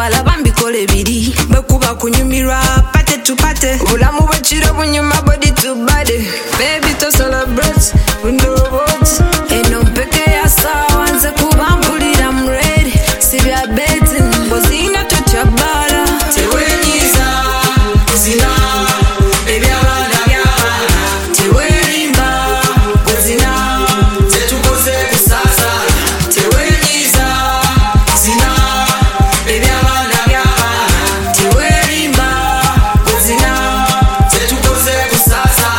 kubala bambikole biri bekuba kunyumirwa pate to pate bulamu bwekiro bunyuma body to body baby to celebrate we know what eno mpeke ya sawa nze kuba mpulira I'm ready sibya betting bozina tochabala tewenyiza zina ebyabana byabana tewerimba bozina zetukoze kusasa tewenyiza zina ebyabana byabana tewerimba bozina zetukoze kusasa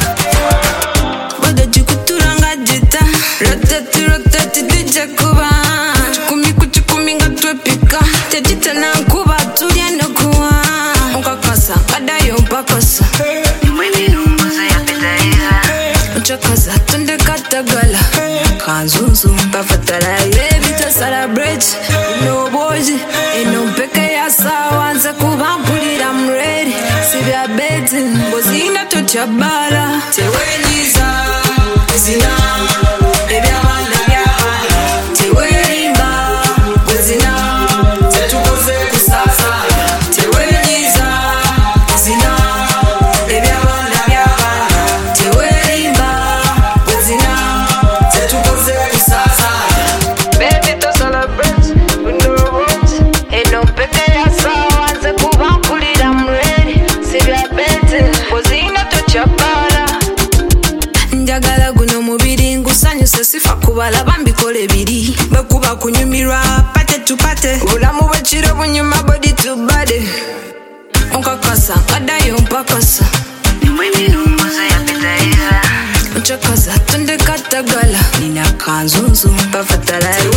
bado jikuturanga jita rotati dije kuba chukumi nga twepika tejita na kuba tulya no kuwa unkakasa kadayo mpakasa mwini umbuza ya pitaiza uchakaza tunde katagala kanzunzu mpafatala baby to celebrate no boys eno mpeke ya sawa nze kuba mpulira I'm ready sibya betting bozina tochabala tewenyiza zina ebyabana byabana tewerimba bozina zetukoze kusasa tewenyiza zina ebyabana byabana tewerimba bozina zetukoze kusasa baby to celebrate we know what eno mpeke ya sawa nze kuba mpulira I'm ready sibya betting bozina tochabala njagala guno mubiri ngusanyuse sifa kubala bambikole biri bekuba kunyumirwa pate to pate bulamu bwekiro bunyuma body to body unkakasa kadayo mpakasa mwini umbuza ya pitaiza uchakaza tunde katagala nina kanzunzu mpafatala